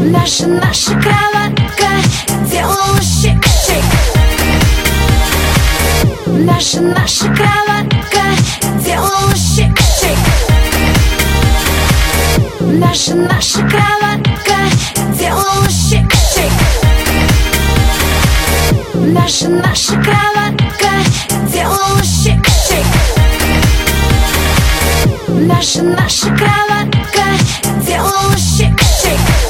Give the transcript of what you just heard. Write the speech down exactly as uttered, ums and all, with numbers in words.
Наша, наша кроватка делала шик-шик. Наша, наша кроватка делала шик-шик. Наша, наша кроватка делала шик-шик. Наша, наша кроватка делала